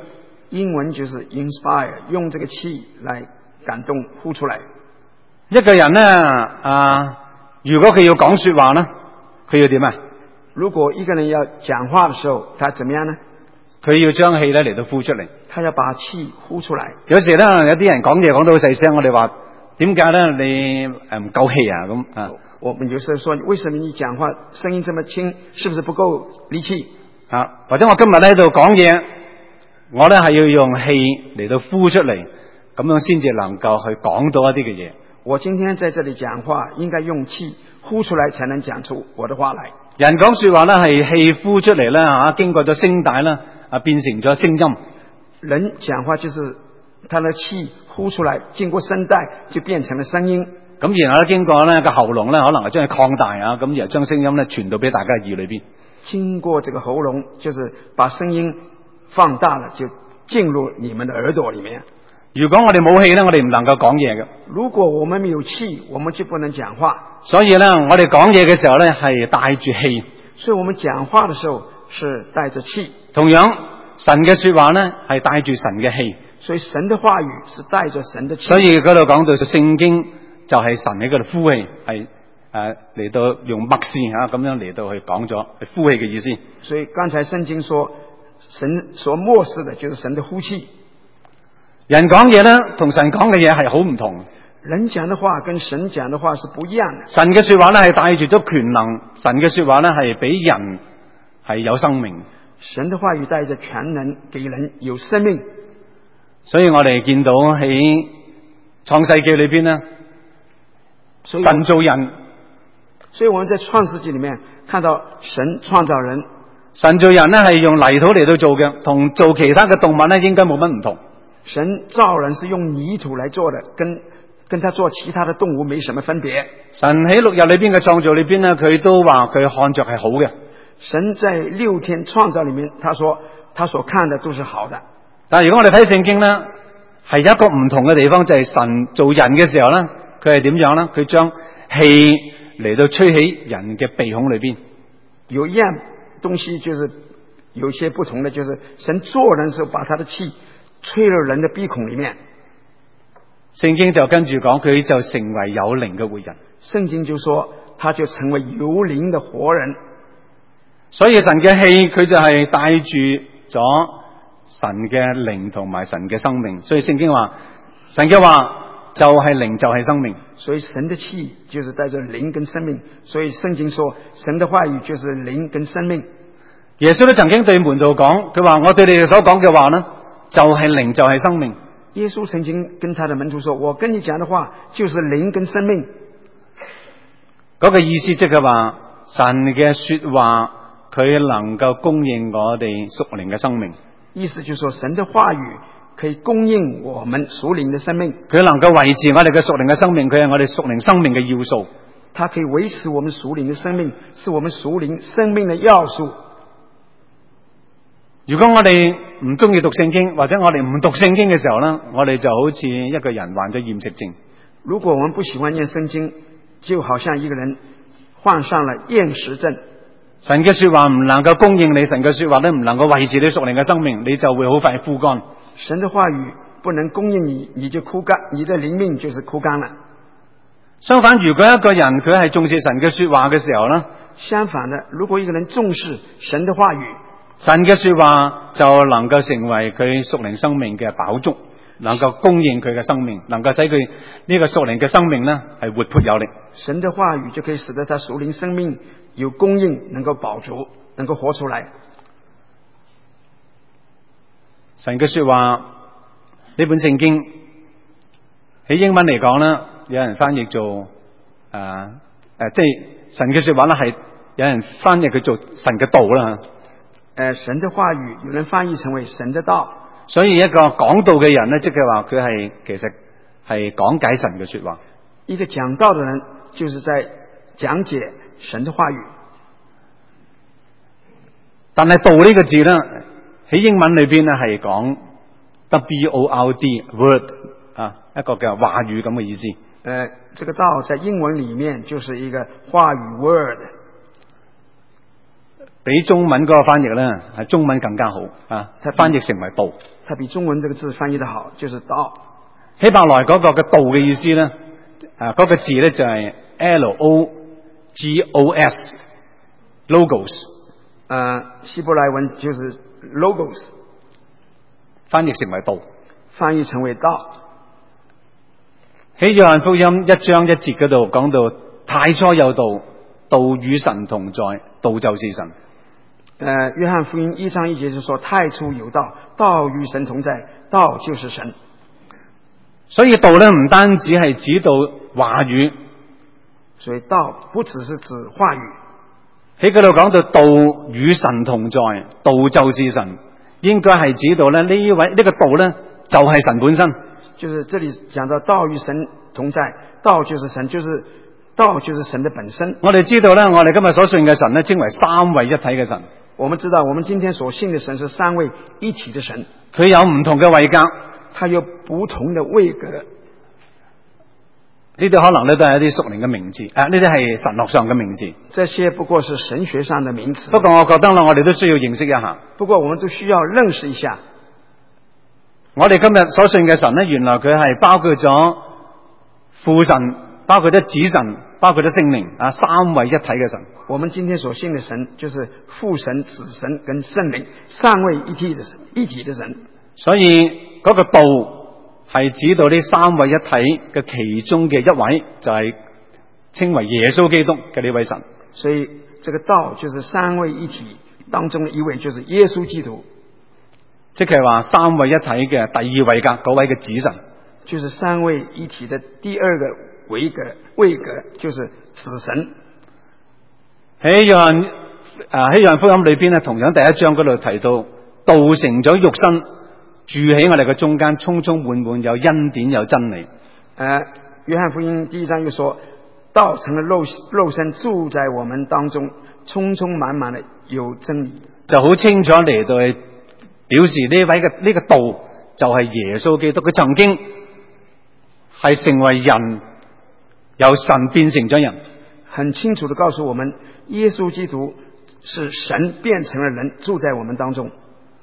英文就是 inspire， 用這個氣來感動呼出來。 一個人呢，啊，如果佢要講說話呢，佢要點啊？ 如果一個人要講話的時候，他怎麼樣呢？ 佢要將氣咧嚟到呼出嚟。 他要把氣呼出來。 有時咧，有啲人講嘢講到好細聲，我哋話點解咧？你誒唔夠氣啊？咁啊？ 我們有時候說，為什麼你講話聲音這麼輕？是不是不夠力氣？啊， 或者我今日咧喺度講嘢，我咧係要用氣嚟到呼出嚟，咁樣先至能夠去講到一啲嘅嘢。 我今天在這裏講話，應該用氣呼出來，才能講出我的話來。 人講說話咧係氣呼出嚟啦，吓經過咗聲帶啦，啊變成咗聲音。 人講話就是他的氣呼出來，經過聲帶就變成了聲音。 咁然後咧經過咧個喉嚨咧，可能係將佢擴大啊，咁然後將聲音咧傳到俾大家嘅耳裏邊。 經過這個喉嚨，就是把聲音放大了，就進入你們的耳朵裏面。 如果我哋冇氣咧，我哋唔能夠講嘢嘅。 如果我們沒有氣，我們就不能講話。 所以咧，我哋講嘢嘅時候咧，係帶住氣。 所以我們講話的時候是帶着氣。 同樣，神嘅說話咧係帶住神嘅氣。 所以神的話語是帶着神的氣。 所以嗰度講到聖經就係神喺嗰度呼氣，係誒嚟到用默示吓咁樣嚟到去講咗呼氣嘅意思。 所以剛才聖經說，神所默示的就是神的呼氣。 人講嘢咧，同神講嘅嘢係好唔同。 人講的話跟神講的話是不一樣的。 神嘅說話咧係帶住咗權能，神嘅說話咧係俾人係有生命。 神的話語帶着權能，給人有生命。 所以我哋見到喺創世記裏邊咧，神造人。 所以我們在創世記裏面看到神創造人。 神造人咧係用泥土嚟到做嘅，同做其他嘅動物咧應該冇乜唔同。 神造人是用泥土來做的，跟跟他做其他的動物沒什麼分別。 神喺六日裏邊嘅創造裏邊呢，佢都話佢看着係好嘅。 神在六天創造裏面，他說他所看的都是好的。 但係如果我哋睇聖經呢，係有一個唔同嘅地方，就係神做人嘅時候呢，佢係點樣呢？佢將氣嚟到吹喺人嘅鼻孔裏邊。 有一樣東西就是有些不同的，就是神做人的時候把他的氣吹入人的鼻孔裏面。 聖經就跟住講，佢就成為有靈嘅活人。 聖經就說，他就成為有靈的活人。 所以神嘅氣，佢就係帶住咗神嘅靈同埋神嘅生命。所以聖經話，神嘅話就係靈，就係生命。 所以神的氣就是帶着靈跟生命。所以聖經說，神的話語就是靈跟生命。 耶穌都曾經對門徒講，佢話我對你哋所講嘅話呢，就係靈，就係生命。 耶穌曾經跟他的門徒說，我跟你講的話就是靈跟生命。 嗰個意思即係話，神嘅說話佢能夠供應我哋屬靈嘅生命。 意思就是說，神的話語可以供應我們屬靈的生命。 佢能夠維持我哋嘅屬靈嘅生命，佢係我哋屬靈生命嘅要素。 它可以維持我們屬靈的生命，是我們屬靈生命的要素。 如果我哋唔中意讀聖經，或者我哋唔讀聖經嘅時候呢，我哋就好似一個人患咗厭食症。 如果我們不喜歡念聖經，就好像一個人患上了厭食症。 神嘅說話唔能夠供應你，神嘅說話咧唔能夠維持你屬靈嘅生命，你就會好快枯乾。 神的話語不能供應你，你就枯乾，你的靈命就是枯乾了。 相反，如果一個人佢係重視神嘅說話嘅時候呢， 相反的，如果一個人重視神的話語， 神嘅說話就能夠成為佢屬靈生命嘅飽足，能夠供應佢嘅生命，能夠使佢呢個屬靈嘅生命呢係活潑有力。 神的話語就可以使得他屬靈生命有供應，能夠飽足，能夠活出來。 神嘅說話呢本聖經喺英文嚟講呢，有人翻譯做誒誒、呃呃，即係神嘅說話呢係有人翻譯佢做神嘅道啦。 誒、呃，神的話語有人翻譯成為神的道。 所以一個講道嘅人呢，即係話佢係其實係講解神嘅說話。 一個講道嘅人就是在講解神的話語。但係道呢個字呢，喺英文裏邊呢係講 W O R D word 啊，一個嘅話語咁嘅意思。誒、呃，這個道在英文裏面就是一個話語 word。 比中文嗰個翻譯咧係中文更加好啊，翻譯成為道。 它比中文這個字翻譯得好，就是道。 希伯來嗰個嘅道嘅意思咧，啊嗰、那個字咧就係 L O G O S logos。 呃，希伯來文就是 logos， 翻譯成為道。 翻譯成為道。 喺約翰福音一章一節嗰度講到，太初有道，道與神同在，道就是神。 呃，約翰福音一章一節就說，太初有道，道與神同在，道就是神。 所以道咧唔單止係指到話語， 所以道不只是指話語。 喺嗰度講到道與神同在，道就是神，應該係指到咧呢位呢、這個道咧就係神本身。 就是這裏講到道與神同在，道就是神，就是道就是神的本身。 我哋知道咧，我哋今日所信嘅神咧，稱為三位一體嘅神。 我們知道，我們今天所信的神是三位一體的神。 佢有唔同嘅位格， 它有不同的位格。 呢啲可能咧都係一啲屬靈嘅名字，誒呢啲係神學上嘅名字。 這些不過是神學上的名詞。 不過我覺得啦，我哋都需要認識一下。 不過我們都需要認識一下。 我哋今日所信嘅神咧，原來佢係包括咗父神，包括咗子神，包括咗聖靈啊，三位一體嘅神。 我們今天所信的神就是父神、子神跟聖靈三位一體的神，一體的神。 所以嗰個道係指到呢三位一體嘅其中嘅一位，就係、是、稱為耶穌基督嘅呢位神。 所以這個道就是三位一體當中的一位，就是耶穌基督。 即係話三位一體嘅第二位格嗰位嘅子神， 就是三位一體的第二個位格位格，就是子神。 喺約翰啊喺約翰福音裏邊咧，同樣第一章嗰度提到，道成咗肉身，住喺我哋嘅中間，充充滿滿有恩典有真理。 誒，約翰福音第一章又說，道成了肉肉身，住在我們當中，充充滿滿的有真理。就好清楚嚟到去表示呢位嘅呢個道就係耶穌基督，佢曾經係成為人，由神變成咗人。很清楚地告訴我們，耶穌基督是神變成了人，住在我們當中。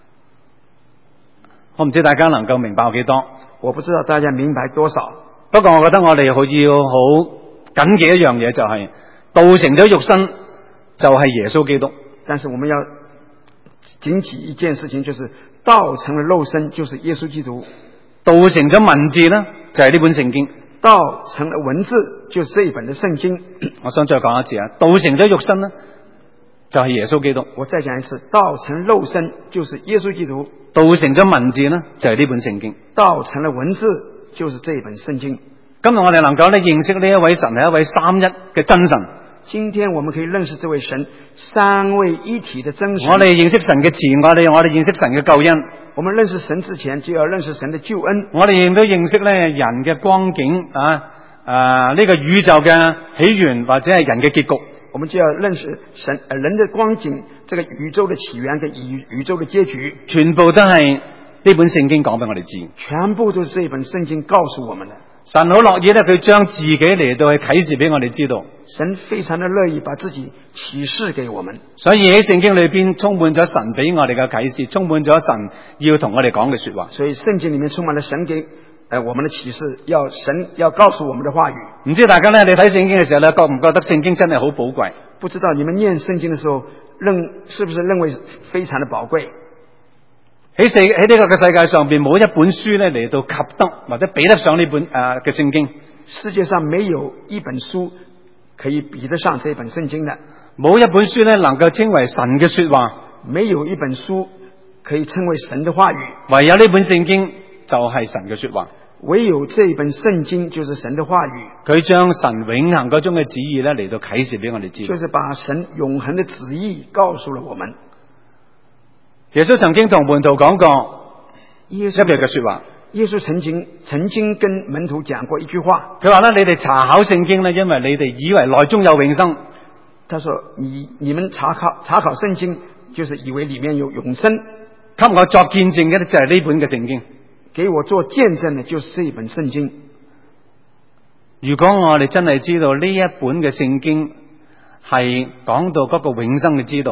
我唔知大家能夠明白有幾多，我不知道大家明白多少。不過我覺得我哋好要好緊記一樣嘢，就係道成咗肉身就係耶穌基督。但是我們要謹記一件事情，就是道成了肉身就是耶穌基督。道成咗文字呢，就係呢本聖經。道成了文字就是這一本的聖經。我想再講一次啊，道成咗肉身呢，就係耶穌基督。我再講一次，道成肉身就是耶穌基督。道成咗文字呢，就係呢本聖經。道成了文字就是這一本聖經。今日我哋能夠咧認識呢一位神係一位三一嘅真神。今天我們可以認識這位神三位一體的真神。我哋認識神嘅慈愛，我哋認識神嘅救恩。我們認識神之前就要認識神的救恩。我哋亦都認識咧人嘅光景啊，啊呢、這個宇宙嘅起源或者係人嘅結局。我們就要認識神呃人的光景，這個宇宙的起源跟宇宇宙的結局，全部都係呢本聖經講俾我哋知。全部都是這本聖經告訴我們的。神好樂意咧，佢將自己嚟到去啟示俾我哋知道。神非常的樂意把自己啟示給我們。所以喺聖經裏邊充滿咗神俾我哋嘅啟示，充滿咗神要同我哋講嘅說話。所以聖經裏面充滿了神給誒我們的啟示，要神要告訴我們的話語。唔知大家咧，你睇聖經嘅時候咧，覺唔覺得聖經真係好寶貴？不知道你們念聖經嘅時候，認是不是認為非常的寶貴？喺世喺呢個嘅世界上邊，冇一本書咧嚟到及得或者比得上呢本誒嘅聖經。世界上沒有一本書可以比得上這本聖經的。冇一本書咧能夠稱為神嘅說話。沒有一本書可以稱為神的話語。唯有呢本聖經就係神嘅說話。唯有這本聖經就是神的話語。佢將神永恆嗰種嘅旨意咧嚟到啟示俾我哋知。就是把神永恆的旨意告訴了我們。耶穌曾經同門徒講過一句嘅說話。耶穌曾經曾經跟門徒講過一句話。佢話咧：你哋查考聖經咧，因為你哋以為內中有永生。他說：你你們查考查考聖經，就是以為裏面有永生。給我作見證嘅就係呢本嘅聖經。給我做見證嘅就是這一本聖經。如果我哋真係知道呢一本嘅聖經係講到嗰個永生嘅之道。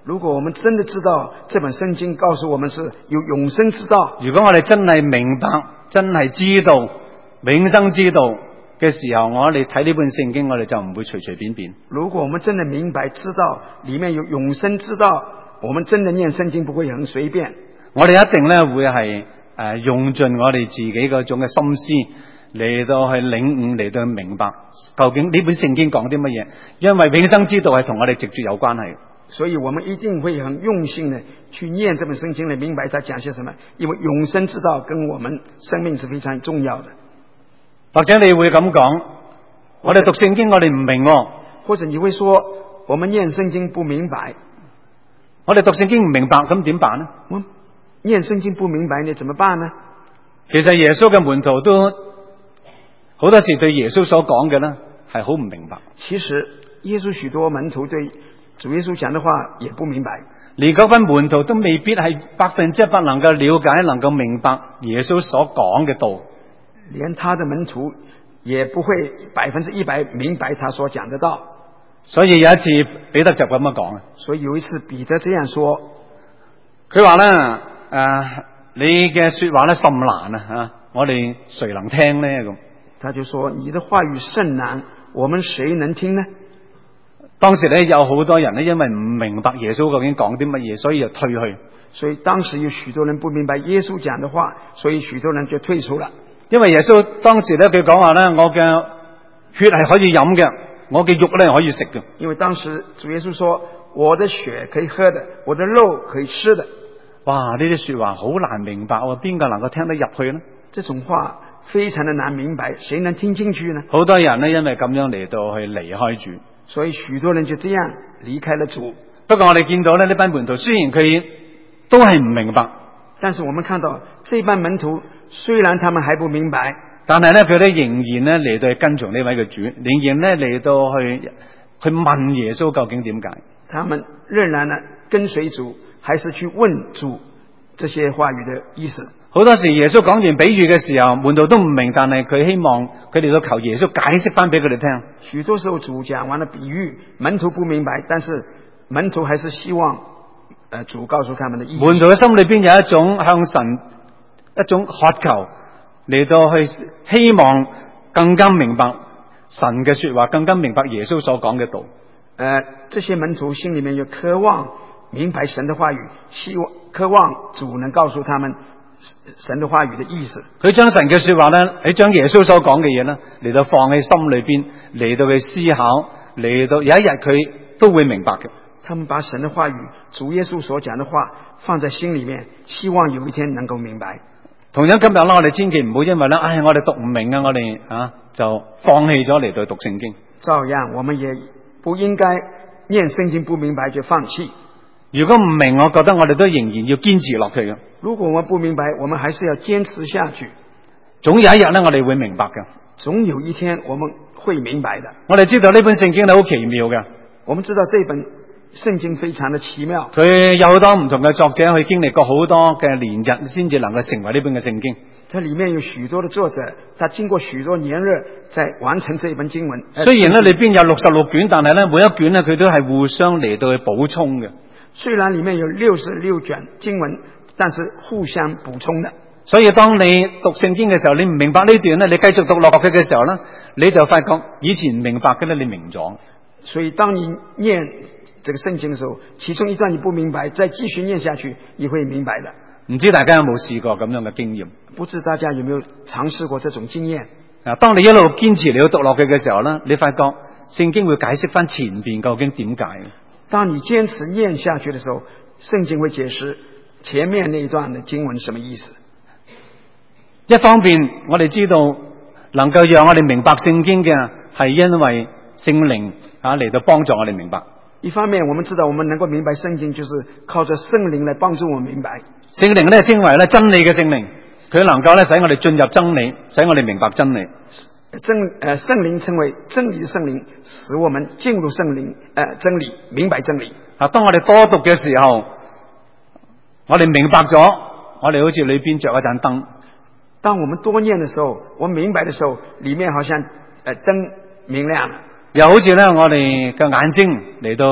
如果我們真的知道這本聖經告訴我們是有永生之道， 如果我哋真係明白，真係知道永生之道嘅時候，我哋睇呢本聖經，我哋就唔會隨隨便便。 如果我們真的明白知道裏面有永生之道，我們真的念聖經不會很隨便。 我哋一定咧會係誒、呃、用盡我哋自己嗰種嘅心思嚟到去領悟，嚟到去明白究竟呢本聖經講啲乜嘢，因為永生之道係同我哋直接有關係。 所以我們一定會很用心的去念這本聖經，嚟明白它講些什麼，因為永生之道跟我們生命是非常重要的。 或者你會咁講，我哋讀聖經我哋唔明、哦， 或者你會說我們念聖經不明白， 我哋讀聖經唔明白，咁點辦呢？ 我念聖經不明白，你怎麼辦呢？ 其實耶穌嘅門徒都好多時對耶穌所講嘅呢係好唔明白。 其實耶穌許多門徒對主耶穌講的話也不明白， 連嗰班門徒都未必係百分之一百能夠了解、能夠明白耶穌所講嘅道。 連他的門徒也不會百分之一百明白他所講的道。 所以有一次彼得就咁樣講啊。 所以有一次彼得這樣說， 佢話咧誒，你嘅說話咧甚難啊吓，我哋誰能聽呢？咁他就說你的話語甚難，我們誰能聽呢？ 當時咧有好多人咧，因為唔明白耶穌究竟講啲乜嘢，所以就退去。 所以當時有許多人不明白耶穌講的話，所以許多人就退出了。因為耶穌當時咧佢講話咧，我嘅血係可以飲嘅，我嘅肉咧可以食嘅。 因為當時主耶穌說，我的血可以喝的，我的肉可以吃的。 哇！呢啲說話好難明白，邊個能夠聽得入去呢？ 這種話非常的難明白，誰能聽進去呢？ 好多人呢，因為咁樣嚟到去離開主， 所以許多人就這樣離開了主。 不過我哋見到咧，呢班門徒雖然佢都係唔明白， 但是我們看到這班門徒雖然他們還不明白， 但係咧佢哋仍然咧嚟到去跟從呢位嘅主，仍然咧嚟到去去問耶穌究竟點解？ 他們仍然呢跟隨主，還是去問主這些話語的意思。 好多時耶穌講完比喻嘅時候，門徒都唔明，但係佢希望佢哋都求耶穌解釋翻俾佢哋聽。 許多時候主講完了比喻，門徒不明白，但是門徒還是希望，呃，主告訴他們的意義。 門徒嘅心裏邊有一種向神一種渴求，嚟到去希望更加明白神嘅說話，更加明白耶穌所講嘅道。 呃，這些門徒心裏面有渴望明白神的話語，希望渴望主能告訴他們神的話語的意思。 佢將神嘅說話咧，佢將耶穌所講嘅嘢咧，嚟到放喺心裏邊，嚟到去思考，嚟到有一日佢都會明白嘅。 他們把神的話語，主耶穌所講的話放在心裏面，希望有一天能夠明白。 同樣今日啦，我哋千祈唔好因為咧，唉，我哋讀唔明啊，我哋啊就放棄咗嚟到讀聖經。 照樣，我們也不應該念聖經不明白就放棄。 如果唔明，我覺得我哋都仍然要堅持落去嘅。 如果我們不明白，我們還是要堅持下去。 總有一日咧，我哋會明白嘅。 總有一天我們會明白的。 我哋知道呢本聖經係好奇妙嘅。 我們知道這本聖經非常的奇妙。 佢有好多唔同嘅作者去經歷過好多嘅年日，先至能夠成為呢本嘅聖經。 它裏面有許多的作者，他經過許多年日，在完成這本經文。 雖然咧裏邊有六十六卷，但係咧每一卷咧佢都係互相嚟到去補充嘅。 雖然裏面有六十六卷經文，但是互相補充的。 所以當你讀聖經嘅時候，你唔明白呢段咧，你繼續讀落去嘅時候咧，你就發覺以前唔明白嘅咧，你明咗。 所以當你念這個聖經嘅時候，其中一段你不明白，再繼續念下去，你會明白的。 唔知大家有冇試過咁樣嘅經驗？ 不知大家有沒有嘗試過這種經驗？ 啊，當你一路堅持你要讀落去嘅時候咧，你發覺聖經會解釋翻前邊究竟點解。 當你堅持念下去的時候，聖經會解釋前面那一段的經文什麼意思。 一方面我哋知道能夠讓我哋明白聖經嘅係因為聖靈啊嚟到幫助我哋明白。 一方面我們知道我們能夠明白聖經，就是靠着聖靈來幫助我們明白。 聖靈咧稱為咧真理嘅聖靈，佢能夠咧使我哋進入真理，使我哋明白真理。 真呃聖靈稱為真理的聖靈，使我們進入聖靈呃真理，明白真理。 啊，當我哋多讀嘅時候，我哋明白咗，我哋好似裏邊着一盞燈。 當我們多念的時候，我們明白的時候，裏面好像呃燈明亮了。 又好似咧我哋嘅眼睛嚟到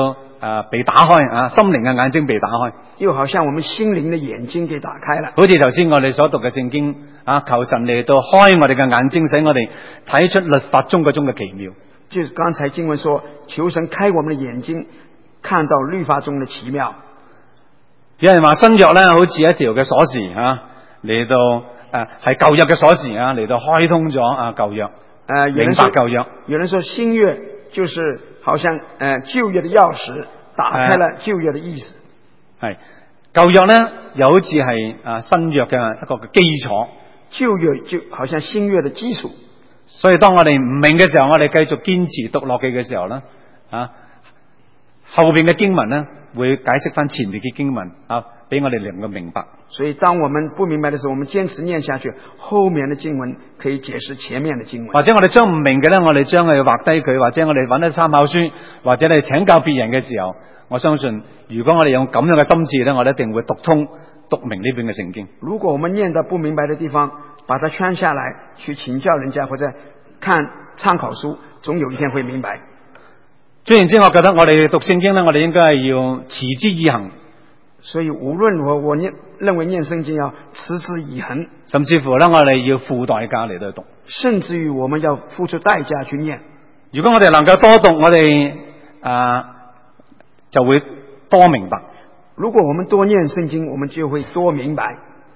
啊被打開啊，心靈嘅眼睛被打開， 又好像我們心靈嘅眼睛給打開了。 好似頭先我哋所讀嘅聖經啊，求神嚟到開我哋嘅眼睛，使我哋睇出律法中嗰種嘅奇妙。 就是剛才經文說，求神開我們的眼睛，看到律法中的奇妙。 有人話新約咧，好似一條嘅鎖匙啊，嚟到誒係舊約嘅鎖匙啊，嚟到開通咗啊舊約，誒明白舊約。 有人說新約就是好像誒、呃、舊約的鑰匙，打開了舊約的意思。 係舊約咧，又好似係啊新約嘅一個嘅基礎。 舊約就好像新約的基礎。 所以當我哋唔明嘅時候，我哋繼續堅持讀落去嘅時候咧，啊後邊嘅經文咧會解釋翻前面嘅經文啊，俾我哋能夠明白。 所以當我們不明白的時候，我們堅持念下去，後面的經文可以解釋前面的經文。 或者我哋將唔明嘅咧，我哋將佢畫低佢，或者我哋揾啲參考書，或者你請教別人嘅時候，我相信如果我哋用咁樣嘅心智咧，我哋一定會讀通讀明呢本嘅聖經。 如果我們念到不明白的地方，把它圈下來，去請教人家或者看參考書，總有一天會明白。 總言之，我覺得我哋讀聖經呢，我哋應該係要持之以恆。 所以無論如何，我念認為念聖經要持之以恆， 甚至乎呢，我哋要付代價嚟到讀。 甚至於我們要付出代價去念。 如果我哋能夠多讀，我哋啊就會多明白。 如果我們多念聖經，我們就會多明白。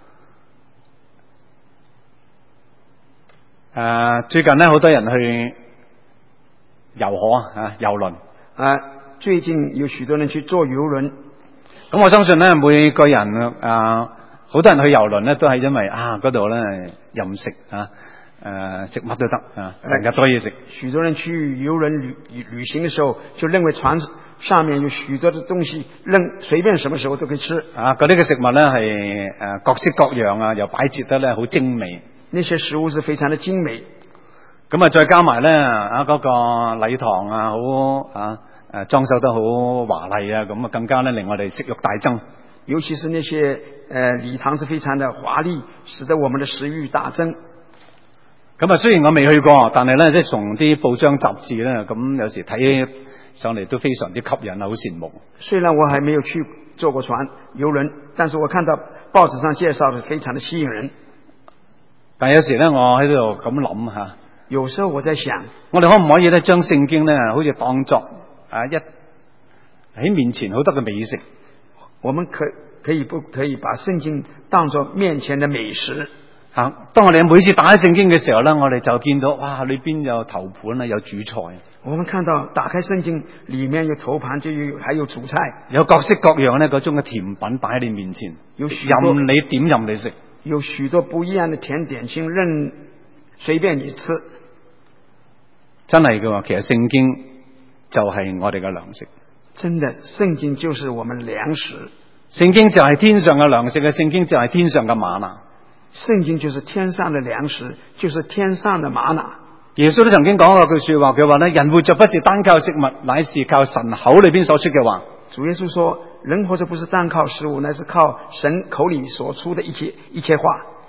誒、啊，最近呢，好多人去遊河啊，遊輪啊，最近有許多人去坐遊輪。 咁我相信呢，每個人啊，好多人去遊輪呢，都係因為啊嗰度呢任食啊，誒、啊、食乜都得啊，成日多嘢食。 許多人去遊輪旅旅行的時候，就認為船上面有許多的東西，任隨便什麼時候都可以吃。啊， 嗰啲嘅食物呢，係誒各式各樣啊，又擺設得咧好精美。 那些食物是非常的精美。 咁啊，再加埋咧啊，嗰個禮堂啊，好啊誒，裝修得好華麗啊，咁啊，更加咧令我哋食慾大增。 尤其是那些誒、呃、禮堂是非常的華麗，使得我們的食慾大增。 咁啊，雖然我未去過，但係咧即係從啲報章雜誌咧，咁有時睇上嚟都非常之吸引啊，好羨慕。 雖然我還沒有去坐過船遊輪，但是我看到報紙上介紹的非常的吸引人。 但有時咧，我喺度咁諗吓。 有時候我在想， 我哋可唔可以咧將聖經咧，好似當作啊一喺面前好多嘅美食？ 我們可可以不可以把聖經當作面前的美食？ 啊，當我哋每次打開聖經嘅時候咧，我哋就見到哇，裏邊有頭盤啊，有主菜。 我們看到打開聖經，裏面有頭盤，就有還有主菜， 有各式各樣咧嗰種嘅甜品擺喺你面前，有任你點任你食。 有許多不一樣的甜點心，任隨便你吃。 真係嘅話，其實聖經就係我哋嘅糧食。 真的，聖經就是我們糧食。 聖經就係天上嘅糧食嘅，聖經就係天上嘅瑪納。 聖經就是天上的糧食，就是天上的瑪納。 耶穌都曾經講過句說話，佢話咧：人活着不是單靠食物，乃是靠神口裏邊所出嘅話。 主耶穌說：人活着不是單靠食物，乃是靠神口裏所出的一切一切話。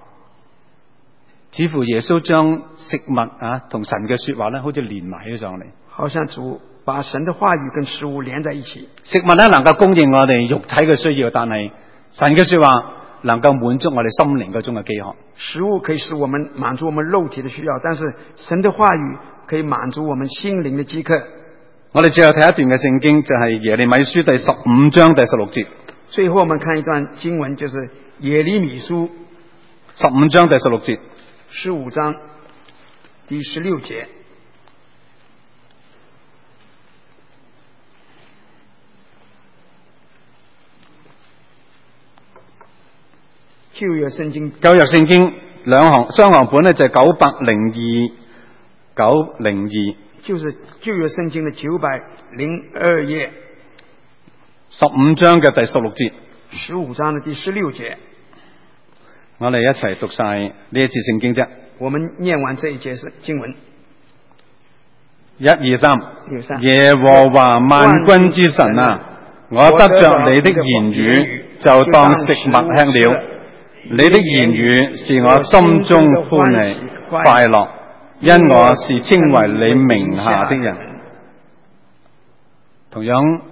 似乎耶穌將食物啊同神嘅說話咧，好似連埋起上嚟。 好像主把神的話語跟食物連在一起。 食物咧能夠供應我哋肉體嘅需要，但係神嘅說話能夠滿足我哋心靈嗰種嘅飢渴。 食物可以使我們滿足我們肉體的需要，但是神的話語可以滿足我們心靈的飢渴。 我哋最後睇一段嘅聖經，就係耶利米書第十五章第十六節。 最後我們看一段經文，就是耶利米書十五章第十六節。 十五章第十六節。舊約聖經， 舊約聖經兩行雙行本呢，就係九百零二九零二， 就是舊約聖經的九百零二頁， 十五章嘅第十六節。 十五章的第十六節。 我哋一齊讀晒呢一節聖經啫。 我們念完這一節經文。 一二三，耶和華萬軍之神啊，我得着你的言語，就當食物吃了。你的言語是我心中歡喜快樂，因我是稱為你名下的人。同樣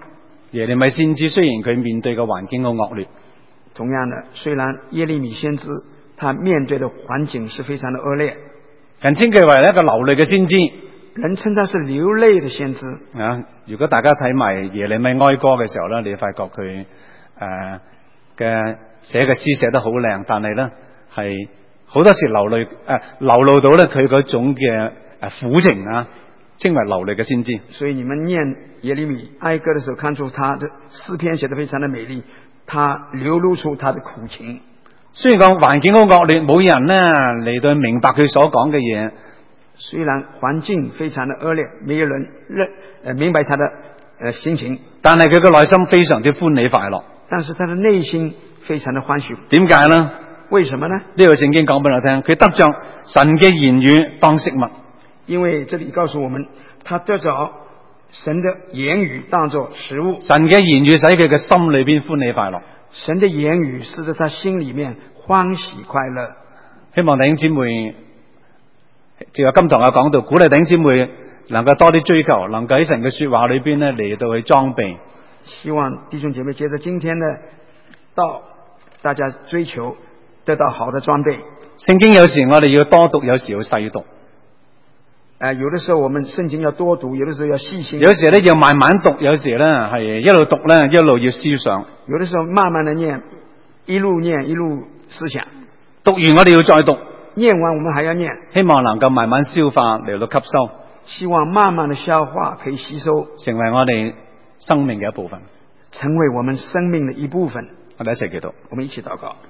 耶利米先知雖然佢面對嘅環境好惡劣， 同樣的，雖然耶利米先知他面對的環境是非常的惡劣， 人稱佢為一個流淚嘅先知。 人稱他是流淚的先知。 啊，如果大家睇埋耶利米哀歌嘅時候咧，你發覺佢誒嘅寫嘅詩寫得好靚，但係咧係好多時流淚誒、呃、流露到咧佢嗰種嘅誒苦情啊，稱為流淚嘅先知。 所以你們念耶利米哀歌的時候，看出他的詩篇寫得非常的美麗，他流露出他的苦情。 雖然講環境好惡劣，冇人咧嚟到明白佢所講嘅嘢。 雖然環境非常的惡劣，沒有人認呃明白他的呃心情， 但係佢嘅內心非常之歡喜快樂。 但是他的內心非常的歡喜。 點解呢？ 為什麼呢？ 呢個聖經講俾我聽，佢得着神嘅言語當食物。 因為這裏告訴我們，他得着神的言語當作食物。 神嘅言語使佢嘅心裏邊歡喜快樂。 神的言語使得他心裏面歡喜快樂。 希望弟兄姊妹，就有今堂有講到，鼓勵弟兄姊妹能夠多啲追求，能夠喺神嘅說話裏邊咧嚟到去裝備。 希望弟兄姐妹接着今天的道，大家追求得到好的裝備。 聖經有時我哋要多讀，有時要細讀。 呃，有的時候我們聖經要多讀，有的時候要細心。 有時咧要慢慢讀，有時咧係一路讀咧一路要思想。 有的時候慢慢的念，一路念一路思想。 讀完我哋要再讀。 念完我們還要念， 希望能夠慢慢消化嚟到吸收， 希望慢慢的消化可以吸收， 成為我哋生命嘅一部分， 成為我們生命的一部分。 我哋一齊祈禱， 我們一起禱告。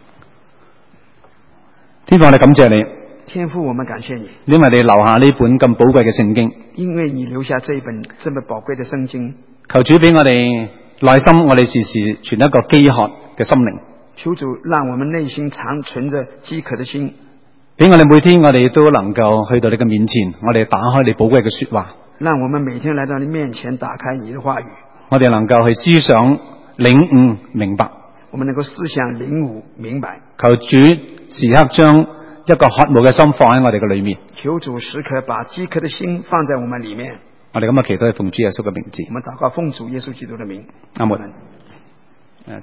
天父，我哋感謝你， 天父，我們感謝你， 因為你留下呢本咁寶貴嘅聖經， 因為你留下這一本這麼寶貴的聖經。 求主俾我哋內心，我哋時時存一個飢渴嘅心靈。 求主讓我們內心常存着飢渴的心。 俾我哋每天我哋都能夠去到你嘅面前，我哋打開你寶貴嘅說話。 讓我們每天來到你面前，打開你的話語。 我哋能夠去思想、領悟、明白。 我們能夠思想、領悟、明白。 求主時刻將一個渴慕嘅心放喺我哋嘅裏面。 求主時刻把飢渴的心放在我們裏面。 我哋咁嘅祈禱係奉主耶穌嘅名字。 我們禱告奉主耶穌基督的名。 阿門。